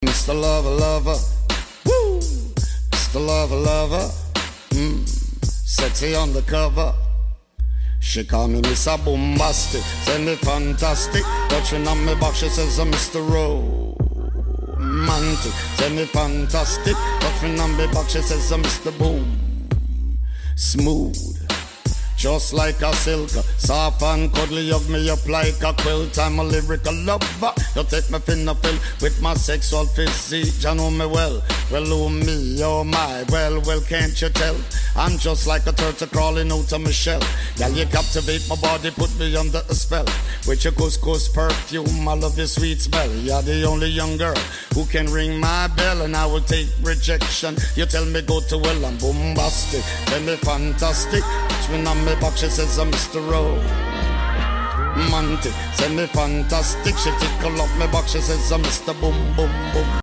Mr. Lover, lover, woo, Mr. Lover, lover, sexy on the cover. She call me Mr. Bombastic, say me fantastic. Touching on me back, she says I'm Mr. Romantic. Say me fantastic, touching on me back, she says I'm Mr. Boom. Smooth, just like a silk, soft and cuddly, hug me up like a quilt. I'm a lyrical lover, you take me finna fill with my sexual physique. You know me well, oh me, oh my, well, can't you tell? I'm just like a turtle crawling out of my shell. Girl, you captivate my body, put me under a spell. With your couscous perfume, I love your sweet smell. You're the only young girl who can ring my bell, and I will take rejection. You tell me go to hell, I'm bombastic, tell me fantastic. Touch me on me back, she says I'm Mr. Romantic. Say me fantastic, she tickle up me back, she says I'm Mr. Boom, boom, boom.